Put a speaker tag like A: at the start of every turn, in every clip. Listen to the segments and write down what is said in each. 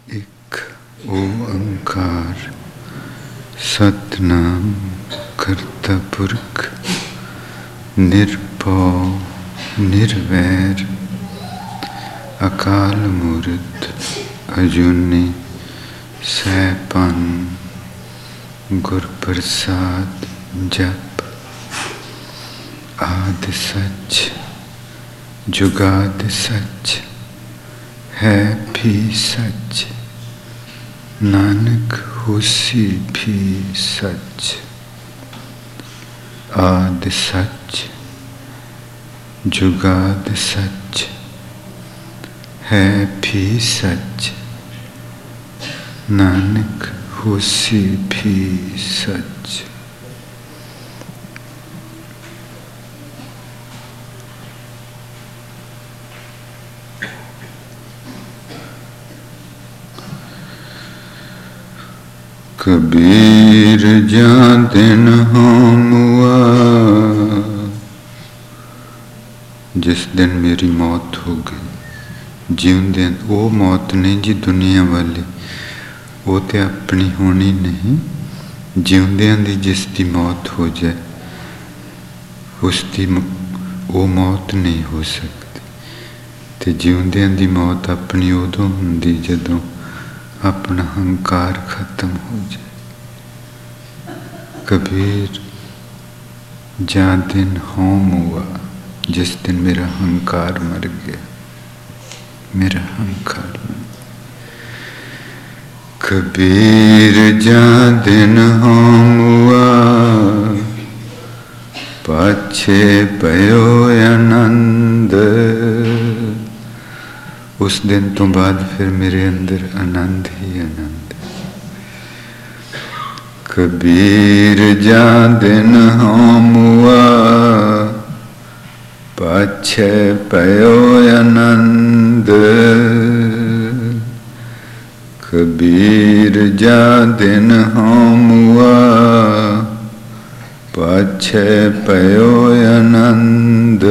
A: एक ओंकार सतनाम करता पुरख निरभव निर्वैर अकाल मूर्त अजूनी सैपन गुर प्रसाद जप आदि सच जुगाद सच है भी सच नानक होसी भी सच आदि सच जुगाद सच है भी सच नानक होसी भी सच। कबीर जा दिन होमुआ, जिस दिन मेरी मौत हो गई। जिउंदे वो मौत नहीं जी दुनिया वाली, वो तो अपनी होनी नहीं। जिउंदियां दी जिस दी मौत हो जाए उसकी वो मौत नहीं हो सकती। ते जिउंदियां दी मौत अपनी उदों हुंदी जदों अपना हंकार खत्म हो जाए। कबीर जा दिन होम हुआ, जिस दिन मेरा हंकार मर गया, मेरा हंकार मर गया। कबीर जा दिन होम हुआ, पाछे पयो आनंद। उस दिन तो बाद फिर मेरे अंदर आनंद ही आनंद। कबीर जा दिन होम हुआ, पाछे पयो आनंद। कबीर जा दिन होम हुआ, पाछे पयो आनंद।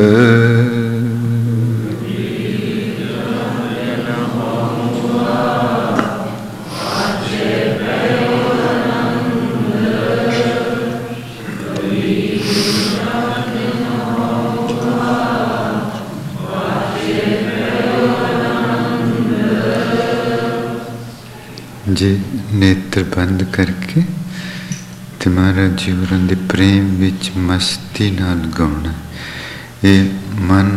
A: जी नेत्र बंद करके ते महाराज जी होरां दे प्रेम विच मस्ती नाल गाउणा। ये मन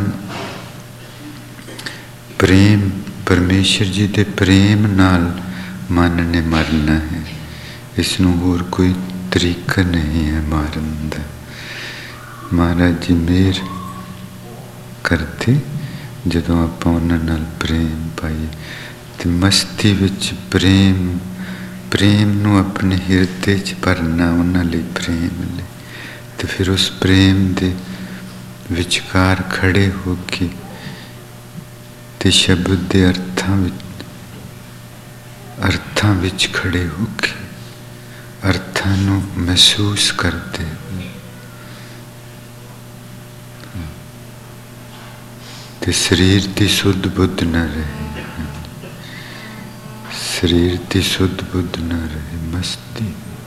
A: प्रेम परमेश्वर जी दे प्रेम नाल मन ने मरना है। इसनूं होर कोई तरीका नहीं है मारन दा। महाराज जी मेहर करते जदों आपां उन्हां नाल प्रेम पाईए ते मस्ती विच प्रेम प्रेम नूं अपने हिरदे च भरना, उन्हां लई प्रेम लई। ते फिर उस प्रेम दे विचकार खड़े हो के ते शब्द दे अर्थां विच खड़े हो के अर्थां नूं महसूस करते ते शरीर दी सुध बुध न रहे, शरीर की शुद्ध बुद्ध न रहे, मस्ती।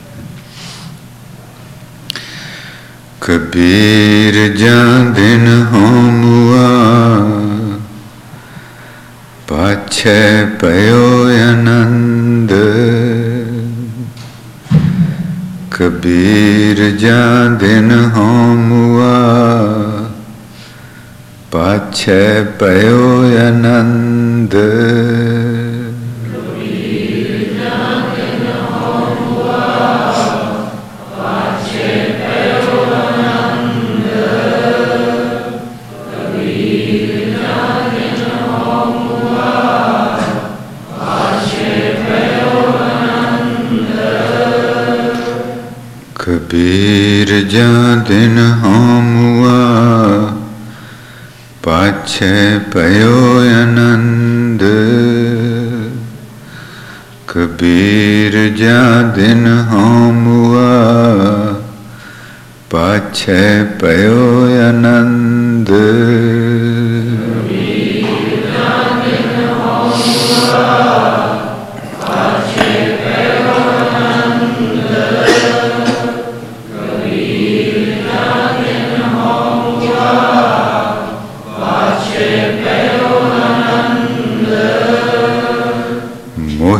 A: कबीर जा दिन होम हुआ, पाछे पयो आनंद। कबीर जा दिन होम हुआ, पाछे पयो आनंद। कबीर जा दिन होम हुआ, पाछे पयो आनंद। कबीर जा दिन होम हुआ, पाछे पयो आनंद। कबीर जा दिन होम हुआ,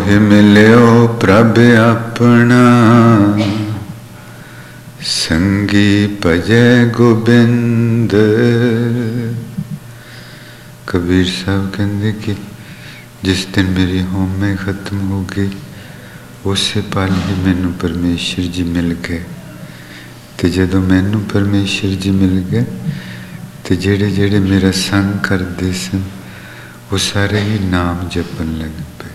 A: मोहि मिल्यो प्रभ अपना, संगी भजै गोबिंद। कबीर साहब कहते कि जिस दिन मेरी होमे खत्म हो गई उस पल ही मैनू परमेश्वर जी मिल गए। तो जदों मैनू परमेश्वर जी मिल गए तो जेड़े जेड़े मेरा संग करते सन वो सारे ही नाम जपन लग पे।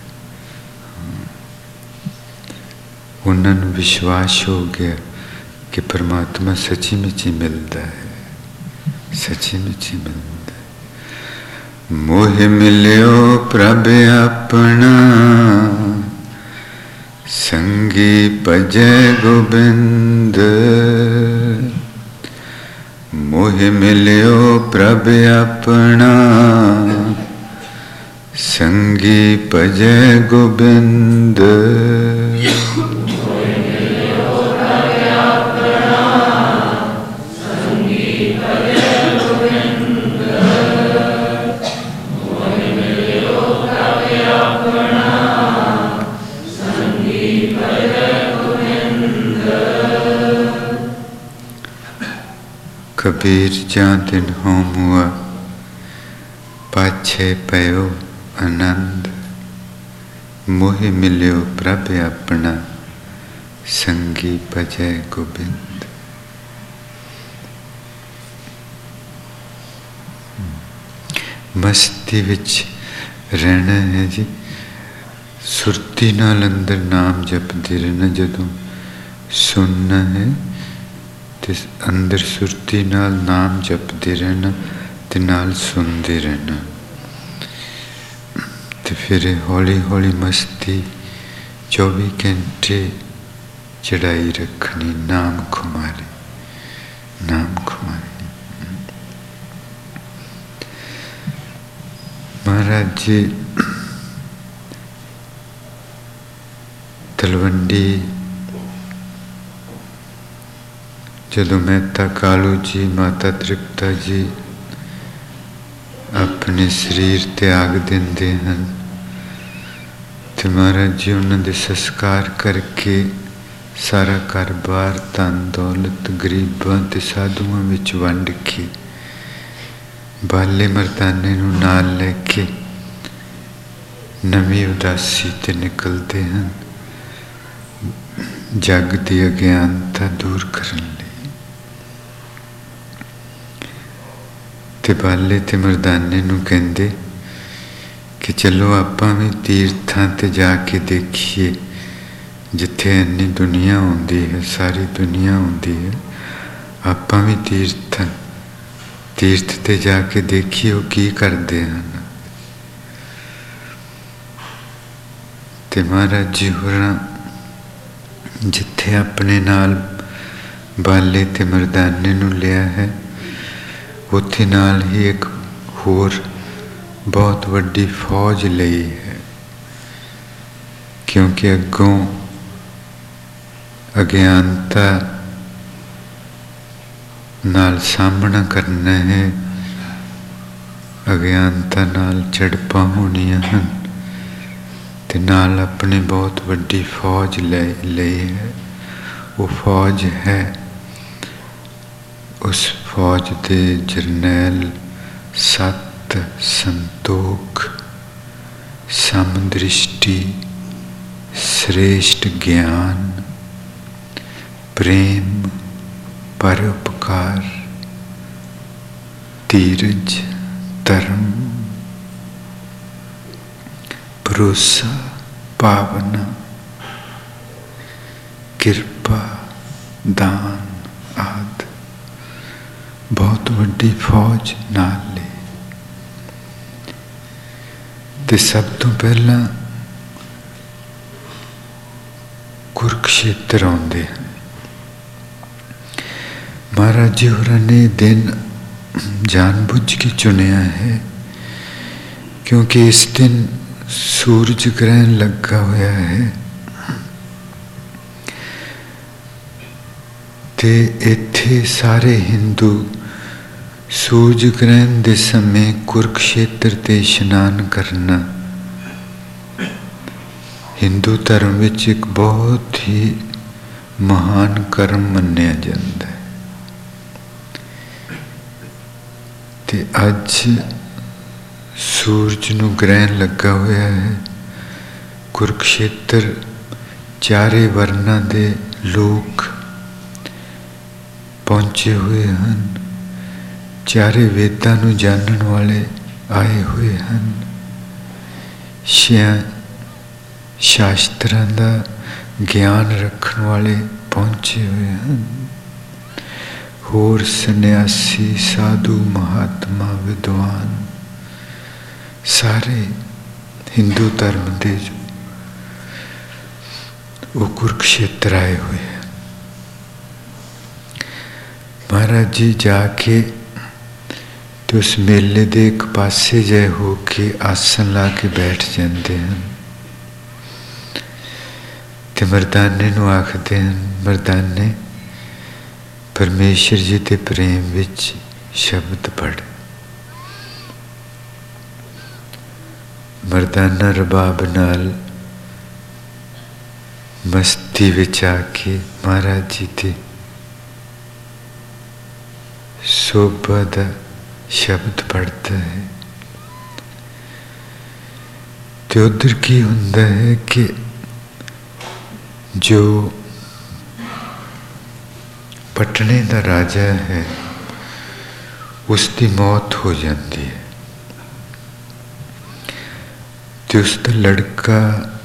A: उन्होंने विश्वास हो गया कि परमात्मा सची मुची मिलता है, सची मुची मिलता है। मोहि मिल्यो प्रभ अपना, संगी भजै गोबिंद। मोहि मिल्यो प्रभ अपना, संगी भजै गोबिंद। कबीर जा दिन होम हुआ पाछे पयो आनंद। मोहि मिल्यो प्रभ अपना, संगी भजै गोबिंद। मस्ती विच रहना है जी, सुरती नाल अंदर नाम जपते रहना। जदों सुनना है तो अंदर सुरती नाल नाम जपते रहना ते नाल सुनते रहना। तो फिर हौली हौली मस्ती 24 घंटे चढ़ाई रखनी, नाम खुमारी, नाम खुमारी। महाराज जी तलवंडी जदों मेहता कालू जी, माता तृप्ता जी अपने शरीर त्याग देंदे हैं तो महाराज जी उन्होंने संस्कार करके सारा घर बार धन दौलत गरीबां ते साधुआं विच वंड के बाले मरदाने नूं नाल लैके नवीं उदासी ते निकलते हैं जग दी अज्ञानता दूर करन लई। ते बाले ते मरदाने नूं कहंदे कि चलो आपां भी तीर्थां ते जाके देखिए जिथे इन्नी दुनिया आउंदी है, सारी दुनिया आउंदी है। आपां भी तीर्थ ते जाके देखिए वो की करदे हन। ते महाराज जी होरां जिथे अपने नाल बाले ते मरदाने नूं लिया है उत्थे नाल ही एक होर बहुत वड्डी फौज लई है, क्योंकि अगों अज्ञानता नाल सामना करना है, अज्ञानता नाल झड़पां होणियां हन ते नाल अपने बहुत वड्डी फौज लई है। वो फौज है उस फौज दे जरनैल सत संतोख समदृष्टि श्रेष्ठ ज्ञान प्रेम परोपकार धीरज धर्म भरोसा भावना कृपा दान आदि बहुत वड्डी फौज नाल ले। ते सब तो पहला कुरुक्षेत्र आउंदे हैं। महाराज जी होरां ने दिन जानबूझ के चुनिया है क्योंकि इस दिन सूरज ग्रहण लगा होया है ते इत्थे सारे हिंदू सूरज ग्रहण के समय कुरुक्षेत्र ते इशनान करना हिंदू धर्म विच एक बहुत ही महान कर्म मन्निया जाता है। ते अज सूरज नूं ग्रहण लगा होया है। कुरुक्षेत्र चारे वर्णा दे लोग पहुँचे हुए हैं। चारे वेदां नूं जानन वाले आए हुए हैं। शास्त्रां दा ज्ञान रखण वाले पहुँचे हुए हैं। होर सन्यासी साधु महात्मा विद्वान सारे हिंदू धर्म दे जो वो कुरुक्षेत्र आए हुए हैं। महाराज जी जाके तो उस मेले दे एक पासे जय हो के आसन ला के बैठ जाते हैं। ते मर्दाने नूं आखदे हैं, मर्दाने परमेश्वर जी के प्रेम विच शब्द पढ़। मर्दाना रबाब नाल मस्ती विच आके महाराज जी के शोभा दा शब्द पढ़ता है। तो उधर की हुंदा है कि जो पटने का राजा है उसकी मौत हो जाती है। तो उसका लड़का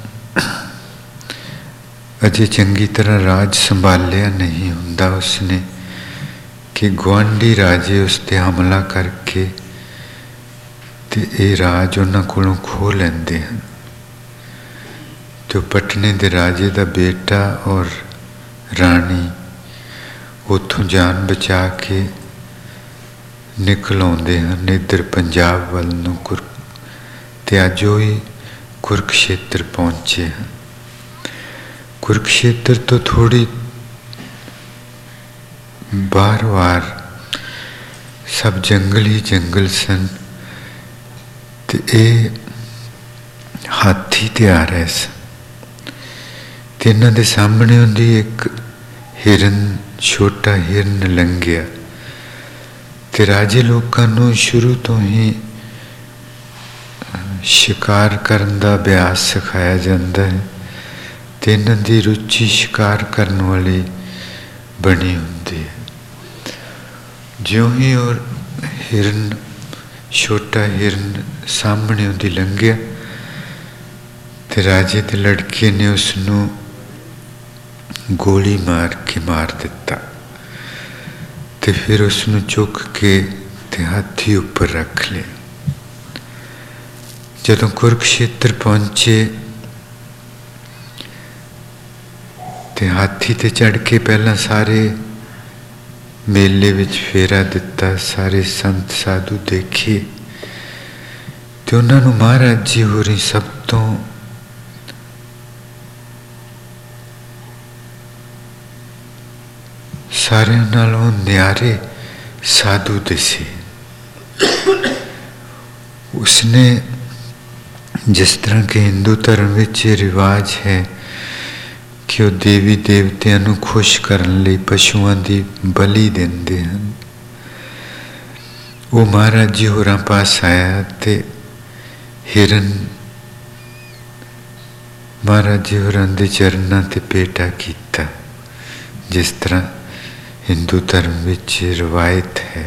A: अजे चंगी तरह राज संभालिया नहीं हुंदा। उसने कि गुआढ़ी राजे उस पर हमला करके ते ये राज उन्हां कोलों खो लेंदे हैं। तो पटने के राजे का बेटा और रानी उतों जान बचा के निकल आते हैं इधर पंजाब वाल नूं। ते अज ही कुरुक्षेत्र पहुँचे हैं। कुरुक्षेत्र तो थोड़ी बार बार सब जंगल ही जंगल सन। ते ये हाथी ते आ रहे सन। ते इन्हां दे सामने उन्दी एक हिरन, छोटा हिरन लंघिया। ते राजे लोकां नूं शुरू तो ही शिकार करन दा अभ्यास सिखाया जाता है। ते इन्हां दी रुचि शिकार करन वाली बनी हुंदी है। ज्यों ही और हिरन, छोटा हिरन सामने उन्दी लंघिया ते राजे दे लड़के ने उसनूं गोली मार के मार दिता। ते फिर उसनूं चुक के ते हाथी उपर रख लिया। जदों कुरुक्षेत्र पहुँचे ते हाथी ते चढ़ के पहला सारे मेले विच फेरा दिता। सारे संत साधु देखे ते उन्हां नूं महाराज जी होरी सब तो सारे नालों न्यारे साधु दिसे। उसने जिस तरह के हिंदू धर्म विच रिवाज है कि वो देवी देवतियां नूं खुश करन लई पशुआं दी बलि देंदे हन। वो महाराज जी होरां पास आया ते हिरन महाराज जी होरां दे चरनां ते पेटा कीता। जिस तरह हिंदू धर्म विच रवायत है।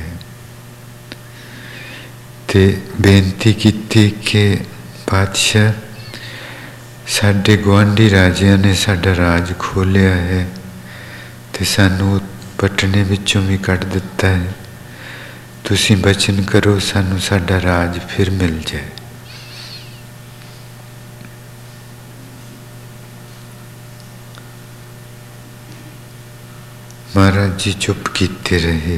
A: ते बेनती की कि पातशाह साडे गुआढ़ी राजियां ने साडा राज खोलिया है ते सानू पटने विचों भी कढ़ दिता है। तुसीं बचन करो सानू साडा राज फिर मिल जाए। महाराज जी चुप कीते रहे।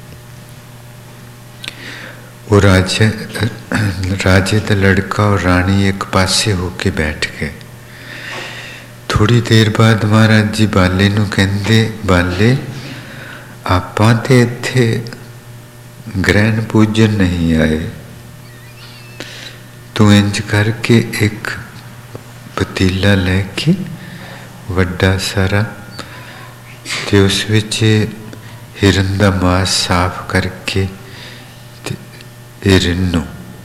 A: वो राजे का लड़का और रानी एक पासे होके बैठ गए। थोड़ी देर बाद महाराज जी बाले नूं कहंदे, बाले आपां ते इत्थे ग्रहण पूजन नहीं आए, तू इंज करके एक पतीला लैके वड्डा सारा, ते उस विच हिरन दा मांस साफ करके ते रिन्नो।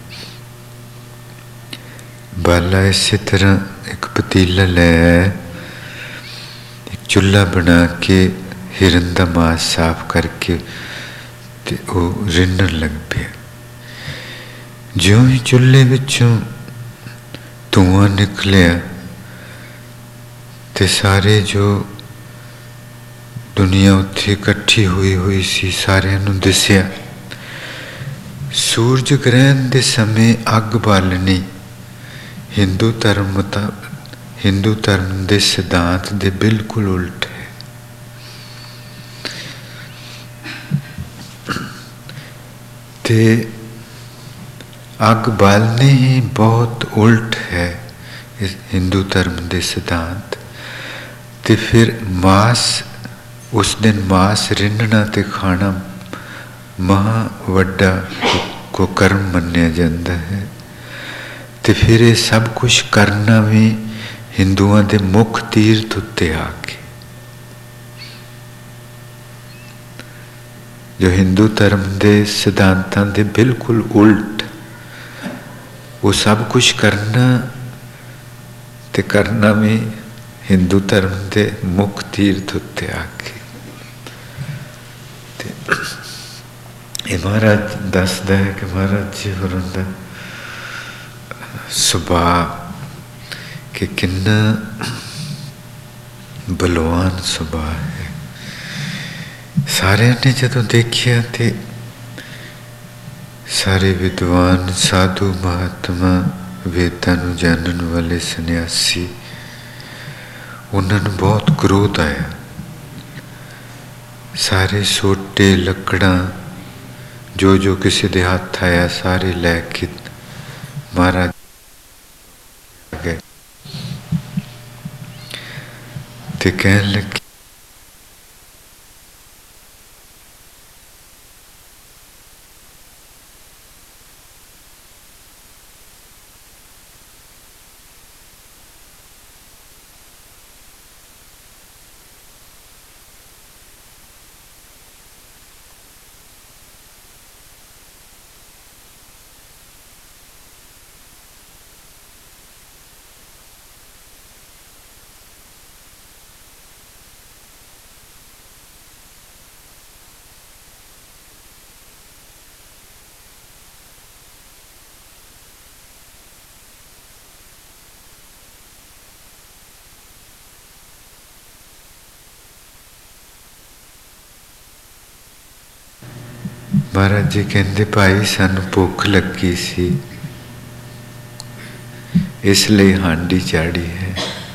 A: बाला इसी तरह एक पतीला लै, एक चुल्हा बना के हिरन दा मांस साफ करके ते वो रिन्नन लग पिया। ज्यों ही चुल्हे विचों धुआं निकलिया ते सारे जो दुनिया उत्थे इकट्ठी हुई सी सारियां नूं दिसिया। सूरज ग्रहण दे समय अग बालनी हिंदू धर्म दे सिद्धांत दे बिल्कुल उल्ट है। ते अग बालने ही बहुत उल्ट है इस हिंदू धर्म दे सिद्धांत। ते फिर मांस उस दिन मांस रिन्नना ते खाना महा वड्डा को कर्म मन्निया जाता है। ते फिर ये सब कुछ करना भी हिंदुओं के मुख तीर्थ उत्ते आके, जो हिंदू धर्म के सिद्धांतां दे बिल्कुल उल्ट, वो सब कुछ करना ते करना भी हिंदू धर्म के मुख तीर्थ उत्ते आके। ये महाराज दसदा है कि महाराज जी होरां दा सुभाव कि किन्ना बलवान सुभाव है। सारे ने जदों देखिया ते सारे विद्वान साधु महात्मा वेदां नूं जानन वाले सन्यासी, उन्होंने बहुत क्रोध आया। सारे सोटे लकड़ां जो किसी दे हाथ आया सारे लैके महाराज गए ते कहन लगे महाराज जी कहते भाई सानू भुख लगी सी इसलिए हांडी चाड़ी है।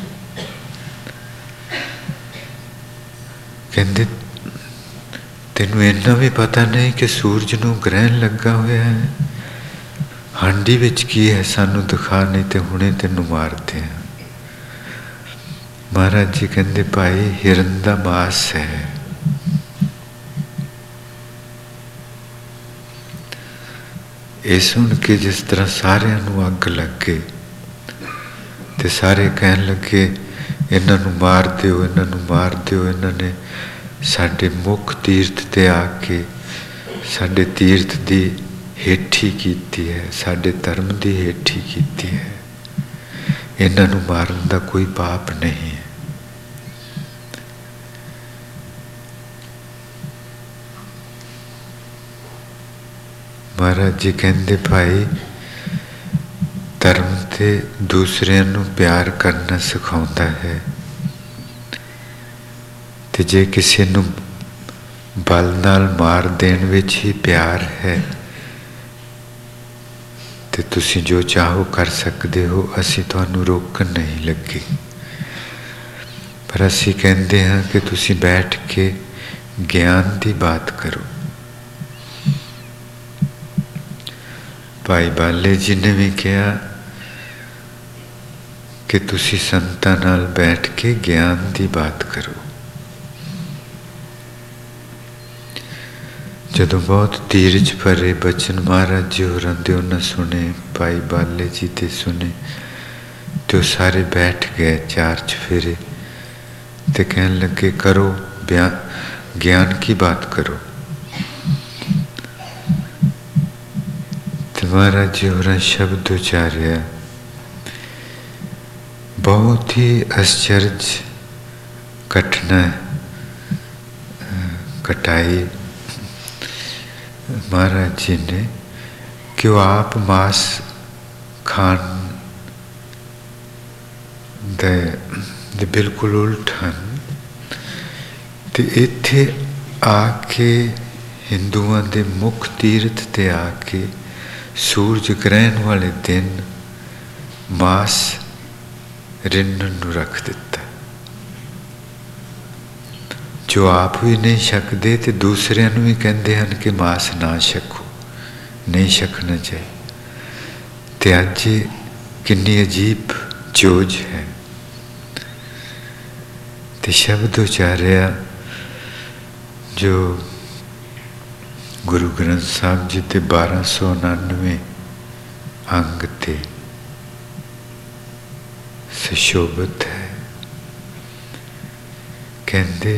A: कहते तेनू इन्ना भी पता नहीं कि सूरज नू ग्रहण लगा हुआ है, हांडी विच की है सानू दिखा, नहीं तो हुणे तेनू मारते हैं। महाराज जी कहते भाई हिरन दा मांस है। ये सुन के जिस तरह सारिਆਂ ਨੂੰ अग लग गई तो सारे कहन लगे इन्हों मार दिओ, इन्हों मार दिओ, इन्होंने साडे मुख तीर्थ ते आके साडे तीर्थ की हेठी कीती है, साडे धर्म की हेठी कीती है, इन्हों मारन का कोई पाप नहीं है। महाराज जी कहते भाई धर्म ते दूसरे नू प्यार करना सिखाता है, ते जे किसी नू बल नाल मार देण विच ही प्यार है ते तुसी जो चाहो कर सकते हो, असी तुहानू रोकन नहीं लगे। पर असी कहते हैं कि तुसी बैठ के ज्ञान की बात करो। भाई बाले जी ने भी कहा कि तुसी संतां नाल बैठ के ज्ञान की बात करो। जदों बहुत धीरज भरे बचन महाराज जी होरां दे उन्हां सुने, भाई बाले जी ते सुने, तो सारे बैठ गए चार चफेरे, तो कहने लगे करो बयान, ज्ञान की बात करो। तो महाराज जी होरा शब्द उचार्या, बहुत ही आश्चर्य घटना घटाई महाराज जी ने कि वो आप मांस खान दे बिल्कुल उल्ट हैं। तो इत्थे आके हिंदुओं के मुख तीर्थ ते आके सूरज ग्रहण वाले दिन मांस रिन्नण नूं रख दिता। जो आप भी नहीं छकते तो दूसरिਆਂ ਨੂੰ भी कहते हैं कि मांस ना छको, नहीं छकना चाहिए। तो अज कितनी अजीब चोज है। तो शब्द उचारिया जो गुरु ग्रंथ साहब जी के 1299 अंग ते सुशोभित है। कहते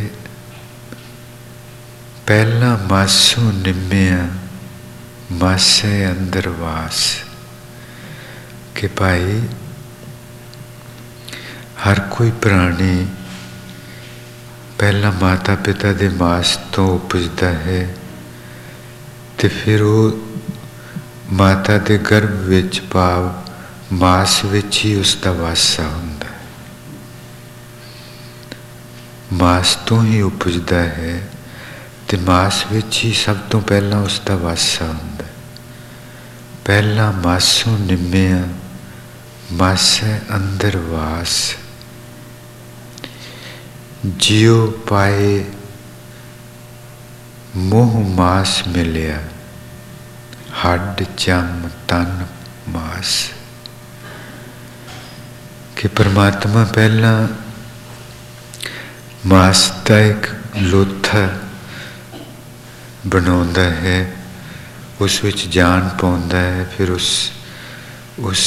A: पहला मासों निम्मिया मासे अंदर वास, कि भाई हर कोई प्राणी पहला माता पिता के मास तो उपजता है, तो फिर वो माता के गर्भ विच भाव मास विच ही उसका वासा हुंदा है। मास तो ही उपजता है, तो मास विच ही सब तो पहला उसका वासा हुंदा। पहला मासों निम्मिया मासे अंदर वास, जियो पाए मोह मास मिलिया, हड्ड चम तन मास। कि परमात्मा पहला मास का एक लोथा बनाता है, उस विच जान पाउंदा है, फिर उस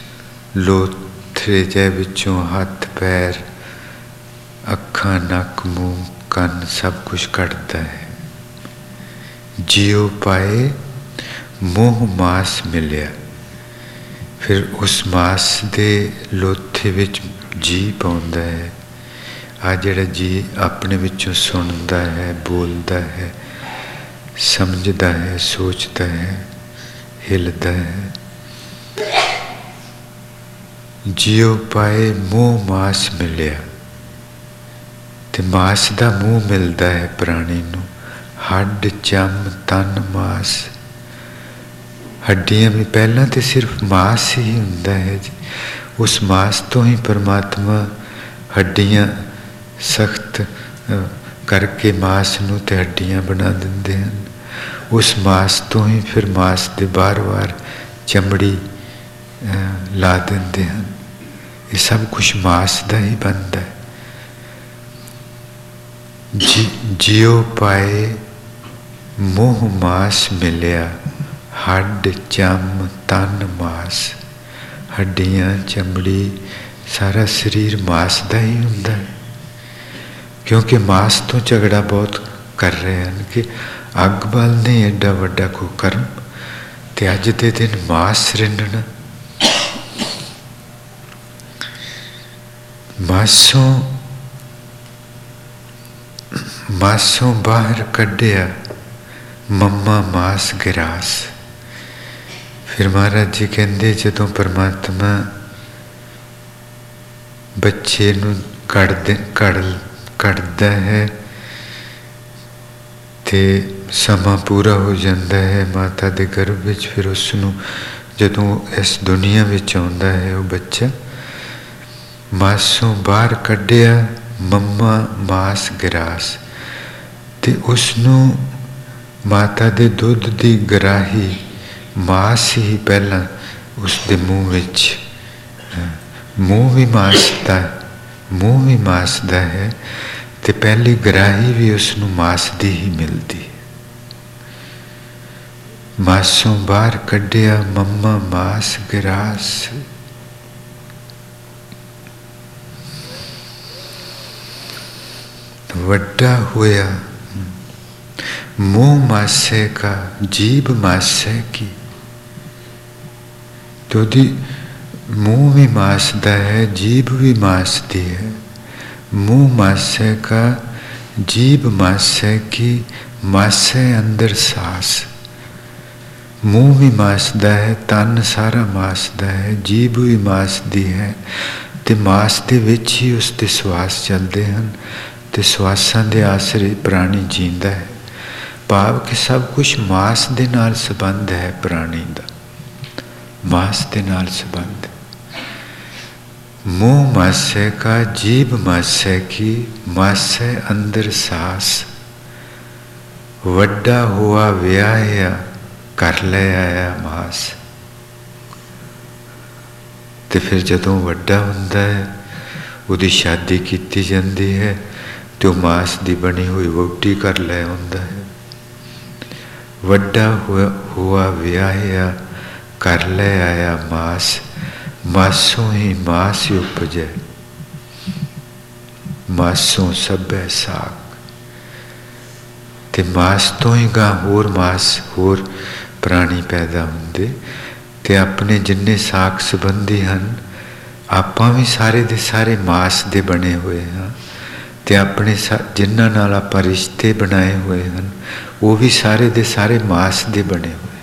A: लोथे जे विचों हाथ पैर अखां नक मूँह कन सब कुछ कटता है। जियो पाए मोह मास मिलिया, फिर उस मास दे लोथे विच जी पाउंदा है। आ जिहड़ा जी अपने विचों सुनता है, बोलता है, समझता है, सोचता है, हिलता है। जियो पाए मोह मास मिलिया, तो मास का मूँह मिलता है प्राणी नूं। हड्ड चम तन मास, हड्डियां भी पहला तो सिर्फ मास ही हुंदा है जी। उस मास तो ही परमात्मा हड्डियां सख्त करके मास नूं ते हड्डियां बना दिंदे हैं। उस मास तो ही फिर मास दे बार बार चमड़ी ला दिंदे हैं। ये सब कुछ मास का ही बनता है। जियो पाए मोह मास मिलिया, हड्ड चम तन मास। हड्डियां चमड़ी सारा शरीर मास का ही हुंदा है। क्योंकि मास तो झगड़ा बहुत कर रहे हैं कि अग बल नहीं एडा वड्डा को कर्म, ते अज दे दिन मास रिन्नना। मासों बाहर कढ़िया मम्मा मास गिरास। फिर महाराज जी कहते जदों परमात्मा बच्चे नूं कढ़दा है ते समा पूरा हो जाता है माता के गर्भ विच। फिर उसनूं जदों इस दुनिया विच आउंदा है वो बच्चा, मासों बाहर कढ़िया मम्मा मास गिरास, ते उसनूं माता दे दुध दी गराही मास ही पहला उसके मूँह विच, मूँह भी मास दा है, ते पहली गराही भी उसनूं मास दी ही मिलती है। मासों बाहर कढ़िया मम्मा मास गिरास। वड्डा होया मुँह मासे का जीभ मासे की। तो दी मुँह भी मासदा है, जीभ भी मासदी है। मुँह मासे का जीभ मासे की, मासे अंदर सांस। मुँह भी मासदा है, तन सारा मासदा है, जीभ भी मासदी है, ते मास दे विच ही उसके श्वास चलते हैं, ते श्वासां दे आसरे प्राणी जींदा है। भाव कि सब कुछ मास दे नाल संबंध है प्राणी दा, मास दे नाल संबंध। मुँह मासे का जीभ मासे की, मासे अंदर सांस। वड्डा हुआ व्याह्या कर ले आया मास। तो फिर जदों वड्डा हुंदा है उहदी शादी कीती जांदी है, तो मास दी बनी हुई वोटी कर ले हुंदा है। वड्डा हुआ व्याह्या कर ले आया मास, मासों ही मास उपजे, मासों सभै साग। ते मास तो ही गा होर मास होर प्राणी पैदा होंदे, ते अपने जिन्ने साक संबंधी हैं आपां भी सारे दे सारे मास दे बने हुए हाँ, ते अपने जिन्हां नाल आपां रिश्ते बनाए हुए हैं वो भी सारे दे सारे मास दे बने हुए।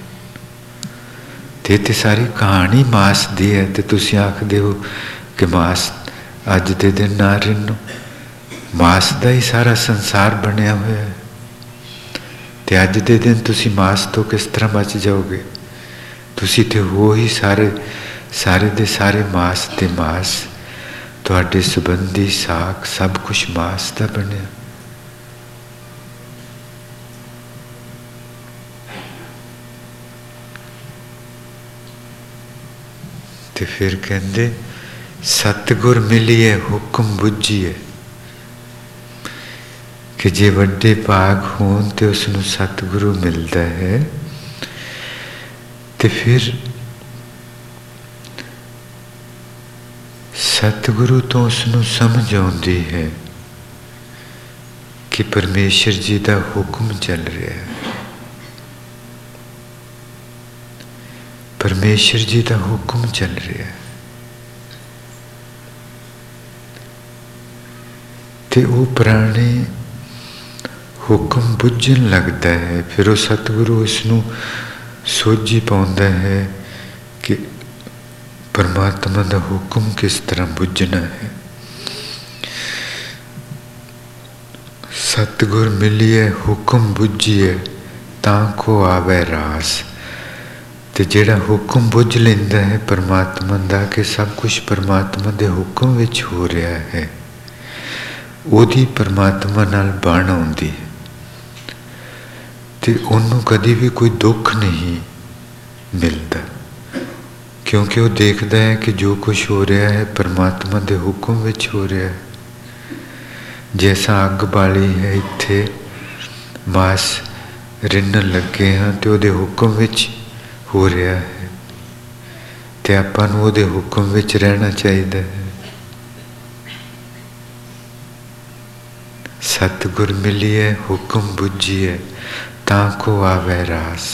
A: ते सारी कहानी मास दी है, ते तुसीं आखदे हो कि मास अज दे दिन ना रिन्नो, मास दा ही सारा संसार बनया होया है। ते अज दे दिन तुसीं मास तो किस तरह बच जाओगे? तुसीं ते हो ही सारे सारे दे सारे मास ते मास, तुहाडे संबंधी साख सब कुछ मास दा बनया। ते फिर कहंदे सतगुर मिलिए हुक्म बुझिए, कि जे वड्डे भाग होन तो उसनूं सतगुरु मिलता है, तो फिर सतगुरु तो उसनूं समझ आउंदी है कि परमेश्वर जी का हुक्म चल रहा है, परमेश्वर जी का हुक्म चल रहा है। ते वो प्राणी हुक्म बुझन लगता है, फिर वो सतगुरु उसनूं सोझी पाउंदा है कि परमात्मा का हुक्म किस तरह बुझना है। सतगुर मिलिए हुक्म बुझिए ताको आवे रास। ते जेड़ा हुक्म बुझ लेंदा है परमात्मा दा कि सब कुछ परमात्मा दे हुक्म विच हो रहा है, ओदी परमात्मा नाल बण आउंदी है, ते उन्होंने कभी भी कोई दुख नहीं मिलता, क्योंकि वो देखता है कि जो कुछ हो रहा है परमात्मा के हुक्म विच हो रहा है। जैसा अग बाली है इत्थे मास रिन्नन लगे हाँ तो वो हुक्म विच हो रहा है, ते आपां नूं वो हुक्म विच रहना चाहिए है। सतगुर मिलिए हुक्म बुझिए ताको आवे रास।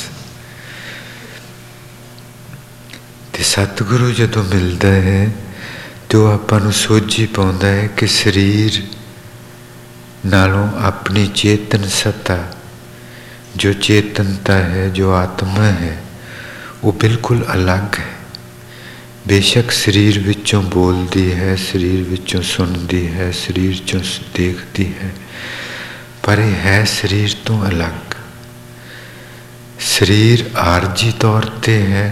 A: ते सतगुरु जदों मिलता है तो आपां नूं सोझी पाउंदा है कि शरीर नालों अपनी चेतन सत्ता, जो चेतनता है, जो आत्मा है, वो बिल्कुल अलग है। बेशक शरीर विचों बोलती है, शरीर विचों सुनती है, शरीर चों देखती है, पर यह है शरीर तो अलग। शरीर आरजी तौर पे है,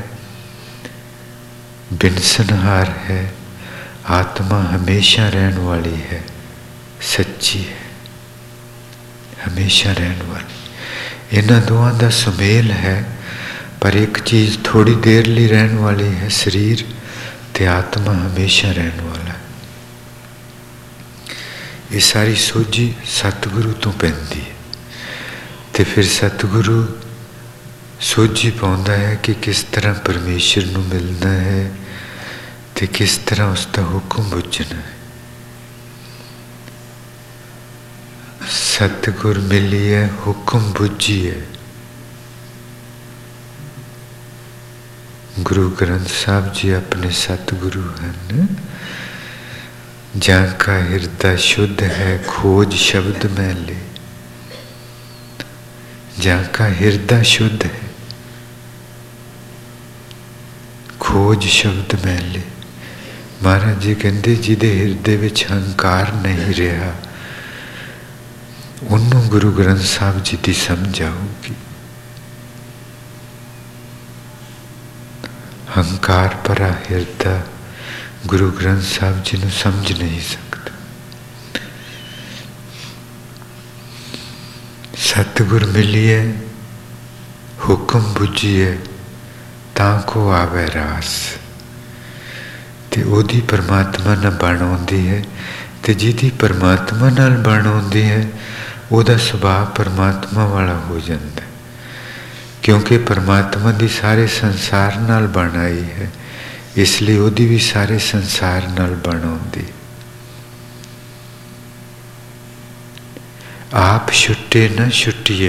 A: बिनसनहार है, आत्मा हमेशा रहने वाली है, सच्ची है, हमेशा रहने वाली। इन्हां दोवां दा सुमेल है, पर एक चीज़ थोड़ी देर लिए रहने वाली है शरीर, ते आत्मा हमेशा रहने वाला है। ये सारी सोझी सतगुरु तो पैंदी है। ते फिर सतगुरु सोझी पाउंदा है कि किस तरह परमेश्वर नूं मिलना है, ते किस तरह उसका हुक्म बुझना है। सतगुर मिलिए हुक्म बुझिए। गुरु ग्रंथ साहब जी अपने सतगुरु हैं। जहाँ का हृदय शुद्ध है खोज शब्द में ले। जहाँ का हृदय शुद्ध है खोज शब्द में ले। महाराज जी कहते जिहदे हिरदे विच हंकार नहीं रहा उन्होंने गुरु ग्रंथ साहब जी की समझ आऊगी। हंकार भरा हिरदा गुरु ग्रंथ साहब जी ने समझ नहीं सकता। सतगुर मिलिए हुक्म बुझिए ताको आवे रास। ते ओदी परमात्मा नाल बण आउंदी है ते जिहदी परमात्मा नाल बण आउंदी है ओदा सुभाव परमात्मा वाला हो जाता है। क्योंकि परमात्मा दी सारे संसार नाल बण आई है, इसलिए ओदी भी सारे संसार नाल बण आउंदी। आप छुट्टे न छुट्टिए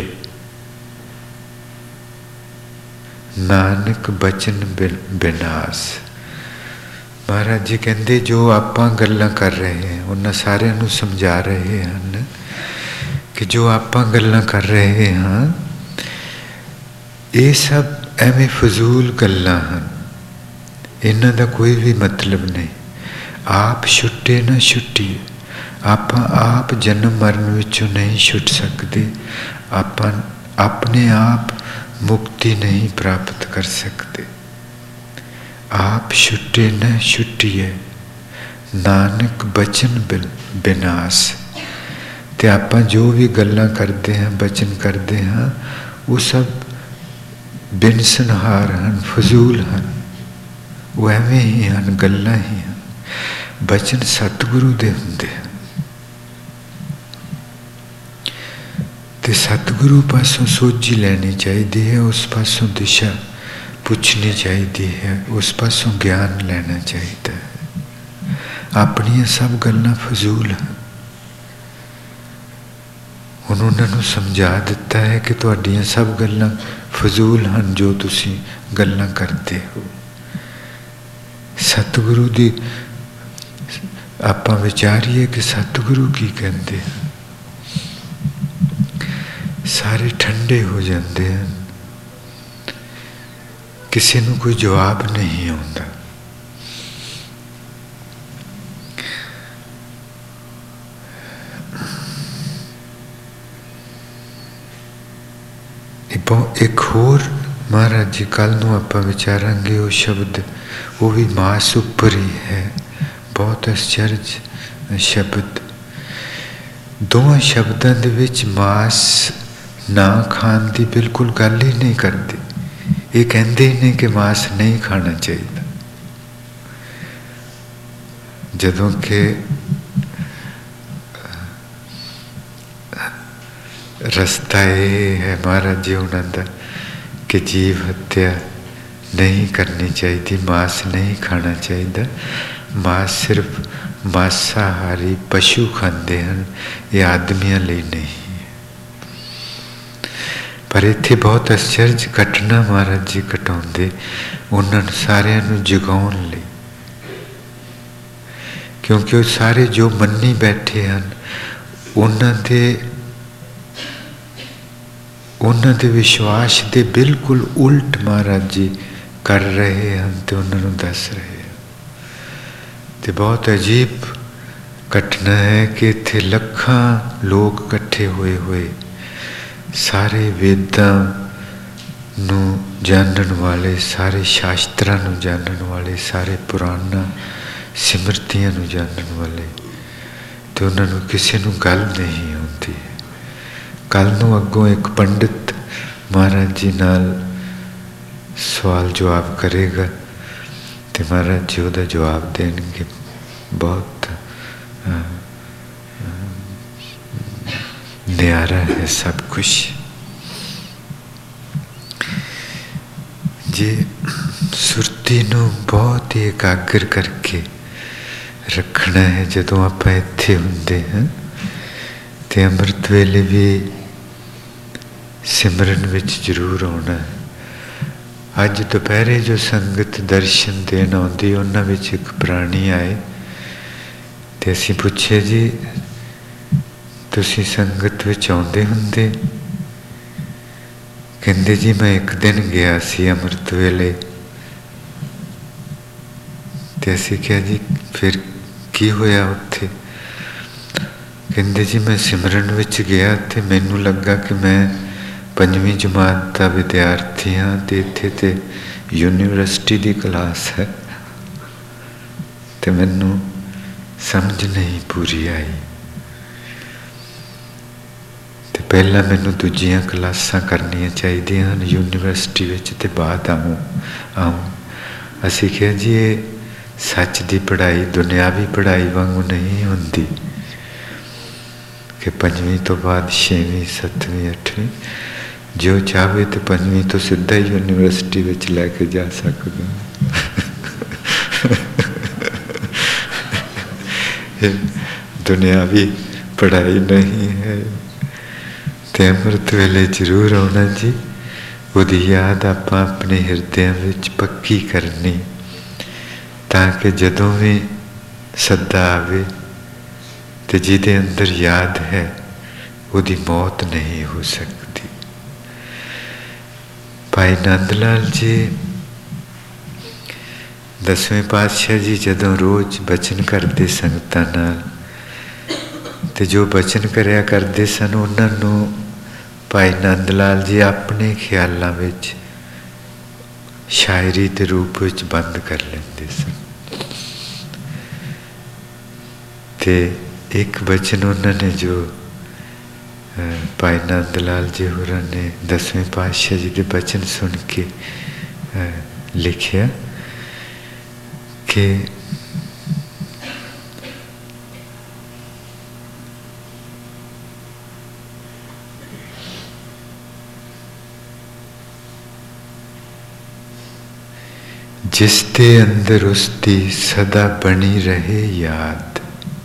A: नानक बचन बिनास। महाराज जी कहते जो आपां गल्लां कर रहे हैं उन्हां सारिआं नूं समझा रहे हैं कि जो आपां गल्लां कर रहे हैं ये सब एवें फजूल गल्लां हैं, इन्हां दा कोई भी मतलब नहीं। आप छुट्टे ना छुट्टिए। आपां आप जन्म मरण विचों नहीं छुट सकते। आपां अपने आप मुक्ति नहीं प्राप्त कर सकते। आप छुट्टे न छुट्टिए नानक बचन बिनास। ते आपां जो भी गल्लां करते हैं बचन करते हैं वो सब बिनसनहार हैं, फजूल हैं, वो एवें ही हैं, गल्लां ही हैं। बचन सतगुरु दे हुंदे हैं ते सतगुरु पासों सोझी लैनी चाहिए है, उस पासों दिशा पुछनी चाहिए है, उस पासों ज्ञान लेना चाहिए है। अपनियां सब गल्लां फजूल हैं। उन्होंने समझा दिता है कि तुहाडियां सब गल्लां फजूल हैं जो तुसी गल्लां करते हो। सतगुरु दी आपां विचारीए कि सतगुरु की कहते हैं, सारे ठंडे हो जाते हैं, किसी को कोई जवाब नहीं आता। एक होर महाराज जी कल नूं आपां विचारांगे वो शब्द, वो भी मास उपर ही है। बहुत आश्चर्य शब्द। दोवां शब्दां दे विच मास ना खाण की बिल्कुल गल ही नहीं करते। ये कहते ही नहीं कि मांस नहीं खाना चाहिए, जदों कि रस्ता ये है महाराज जी उन्होंने कि जीव हत्या नहीं करनी चाहिए, मांस नहीं खाना चाहिए। मांस सिर्फ मांसाहारी पशु खाते हैं, ये आदमियों लिए नहीं। पर इत्थे बहुत आश्चर्य घटना महाराज जी घटाउंदे उन्होंने सारिआं नूं जगाउण लई, क्योंकि वो सारे जो मन्नी बैठे हैं उन्हां दे विश्वास दे बिल्कुल उल्ट महाराज जी कर रहे हैं तो उन्होंने दस रहे हैं। तो बहुत अजीब घटना है कि इत्थे लखां लोग इकट्ठे हुए सारे वेदां नूं जानन वाले, सारे शास्त्रां नूं जानन वाले, सारे पुराणां सिमरतियां नूं जानन वाले, तो उन्होंने किसी नूं गल नहीं आउंदी। कल नूं अगों एक पंडित महाराज जी नाल सवाल जवाब करेगा तो महाराज जी उहदा जवाब देंगे। बहुत न्यारा है सब कुछ। जे सुरती नूं बहुत ही एकाग्र करके रखना है। जदों आपां इत्थे हुंदे हैं ते अमृत वेले भी सिमरन विच जरूर आना है। अज दोपहरे जो संगत दर्शन देन आउंदी उन्हां विच एक प्राणी आए ते असीं पुछे जी तुसीं संगत विच आउंदे हुंदे? कहंदे जी मैं एक दिन गया सी अमृत वेले। ते असीं कहा जी फिर की होया उत्थे? कहंदे जी मैं सिमरन विच गया ते मैनूं लगा कि मैं 5वीं जमात का विद्यार्थी हाँ ते इत्थे ते यूनीवर्सिटी की क्लास है ते मैनूं समझ नहीं पूरी आई। ते पहला मैनूं दूजियां क्लासां करनियां चाहिदियां हन यूनीवर्सिटी विच ते बाद आऊं। असीं कहा जी ये सच की पढ़ाई दुनियावी पढ़ाई वांगू नहीं हुंदी कि 5वीं तो बाद 6वीं 7वीं 8वीं जो चाहे तो 5वीं तो सीधा ही यूनीवर्सिटी विच लैके जा सकदा। दुनियावी पढ़ाई नहीं है। ते अमृत वेले जरूर आना जी, उहदी याद आपां अपने हिरदे विच पक्की करनी ताकि जदों भी सद्दा आवे ते जिहदे अंदर याद है उहदी मौत नहीं हो सकती। भाई नंद लाल जी 10वें पातशाह जी जदों रोज़ बचन करते संगतां नाल ते जो बचन करया करते सन उन्हां नूं भाई नंद लाल जी अपने ख्यालां विच शायरी के रूप विच बंद कर लेंदे सन। ते एक बचन उन्होंने जो भाई नंद लाल जी होरां ने 10वें पातशाह जी के बचन सुन के लिखिया कि जिसते अंदर उसकी सदा बनी रहे याद,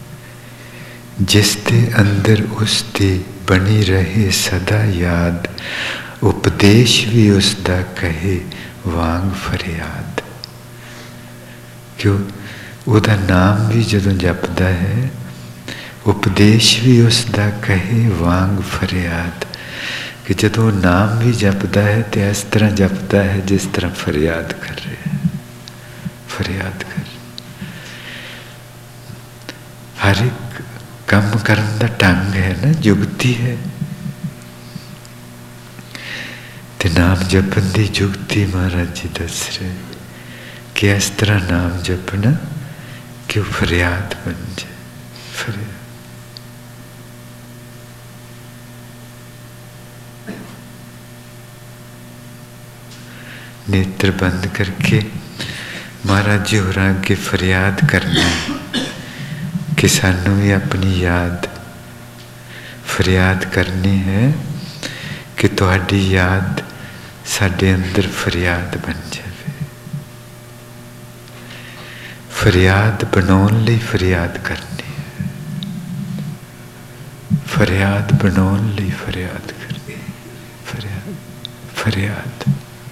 A: जिसते अंदर उसकी बनी रहे सदा याद, उपदेश भी उसका कहे वांग फरियाद। क्यों उहदा नाम भी जदों जपदा है उपदेश भी उसका कहे वांग फरियाद, कि जदों नाम भी जपदा है तो इस तरह जपदा है जिस तरह फरियाद कर रहे हैं। फरियाद कर हर एक काम करन दा ढंग है ना, जुगती है। ते नाम जपन दी जुगती महाराज जी दस रहे कि इस तरह नाम जपना कि वो फरियाद बन जाए। फरियाद नेत्र बंद करके महाराज जी होरां अगे फरियाद करना कि सानू भी अपनी याद फरियाद करनी है कि तुहाडी याद साडे अंदर फरियाद बन जाए। फरियाद बनाउण लई फरियाद करनी है, फरियाद बनाउण लई फरियाद करनी, फरियाद फरियाद।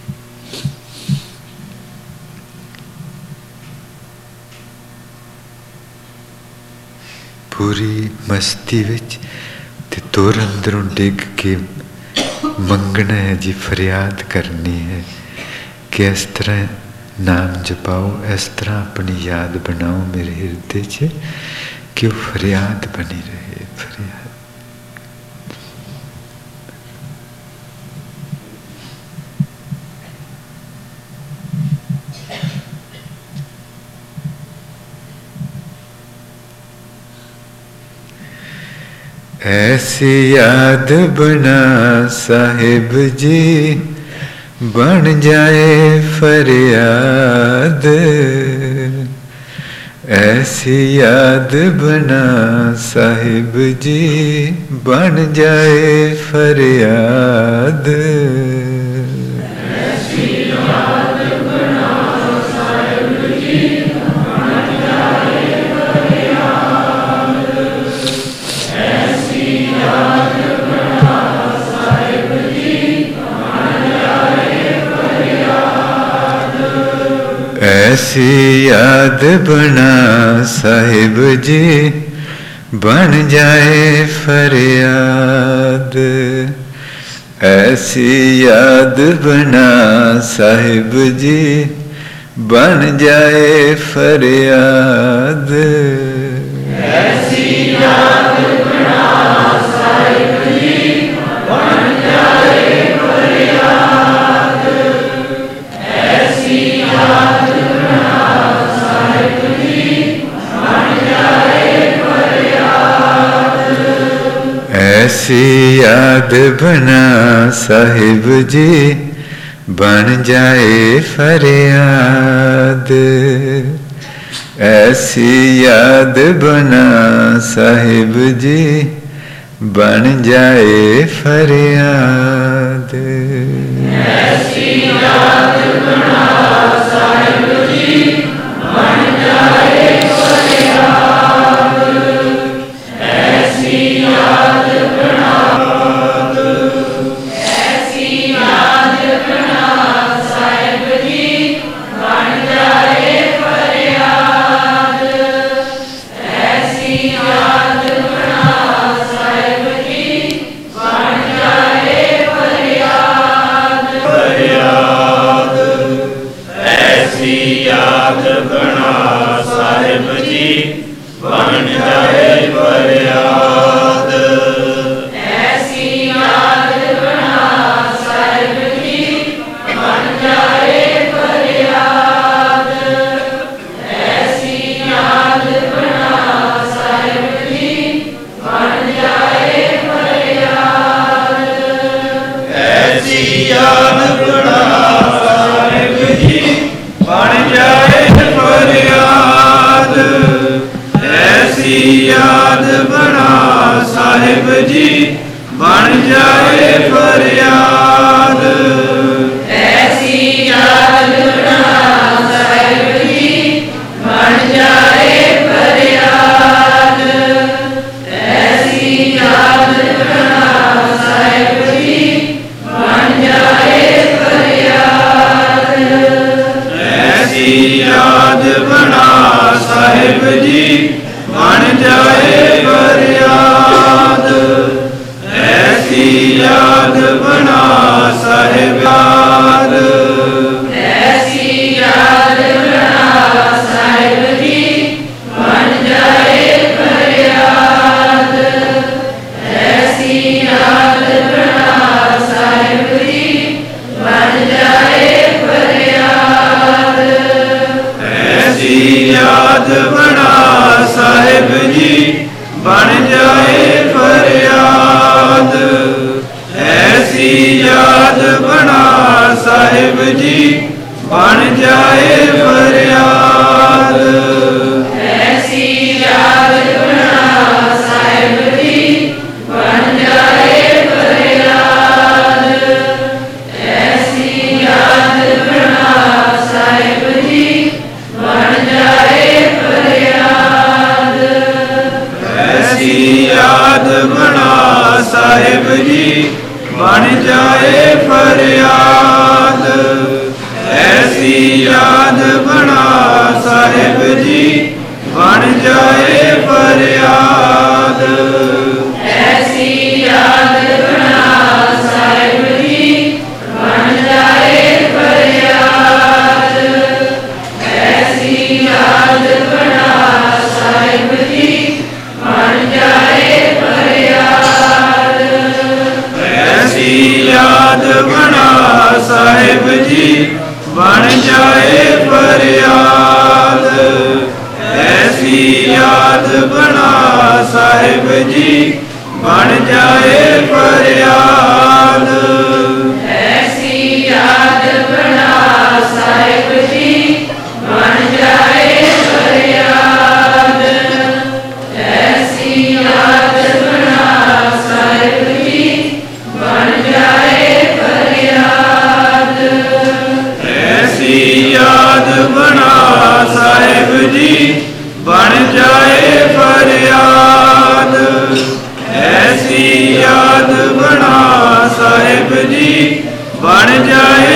A: पूरी मस्ती विच ते तुर अंदरों डिग के मंगना है जी, फरियाद करनी है कि इस तरह नाम जपाओ, इस तरह अपनी याद बनाओ मेरे हृदय च कि वो फरियाद बनी रहे। फरियाद ऐसी याद बना साहिब जी बन जाए फरियाद, ऐसी याद बना साहिब जी बन जाए फरियाद।
B: ऐसी
A: ऐसी याद बना साहिब जी बन जाए फरियाद। ऐसी याद बना साहिब जी बन जाए फरियाद।
B: ऐसी याद बना साहिब जी बन जाए फरियाद। ऐसी याद बना साहिब जी बन जाए फरियाद।
A: ऐसी याद बना साहिब जी बन जाए फरियाद। ऐसी याद बना साहिब जी बन जाए फरियाद।
B: ऐसी याद बना साहिब जी बन जाए फरियाद। ऐसी याद बना ऐसी याद बना साहिब जी बन जाए फरियाद। ऐसी याद बना साहिब जी बन जाए फरियाद। फरियाद। ऐसी याद बना साहिब जी बन जाए फरियाद। ऐसी याद बना साहिब जी बन जाए फरियाद। ऐसी याद बना साहिब जी बन जाए फरियाद। ऐसी याद बना साहिब जी बन जाए फरियाद। ऐसी याद बना साहिब जी बन जाए फरियाद। ऐसी याद बना साहिब जी बन जाए फरियाद। ऐसी याद बना साहिब जी बन जाए फरियाद। ऐसी याद बना साहिब जी बन जाए फरियाद। ऐसी याद बना साहिब याद। ऐसी याद बना साहिब जी बन जाए फरियाद। ऐसी याद बना साहिब जी बन जाए फरियाद। ऐसी याद बना साहिब जी बन जाए फरियाद। ऐसी याद बना साहिब जी बन जाए फरियाद। ऐसी याद बना साहिब जी बन जाए फरियाद। ऐसी याद बना साहिब जी बन जाए फरियाद। ऐसी याद बना साहिब जी बन जाए फरियाद। ऐसी याद बना साहिब जी बन जाए फरियाद। ऐसी याद बना साहिब जी बन जाए फरियाद। ऐसी याद बना साहिब जी बन जाए फरियाद। ऐसी याद बना साहिब जी बन जाए फरियाद। ऐसी याद बना साहिब जी बन जाए फरियाद। ऐसी याद बना साहिब जी बन जाए फरियाद। ऐसी याद बना साहिब जी बन जाए फरियाद। ऐसी याद बना साहिब जी बन जाए फरियाद। ऐसी याद बना साहिब जी बन जाए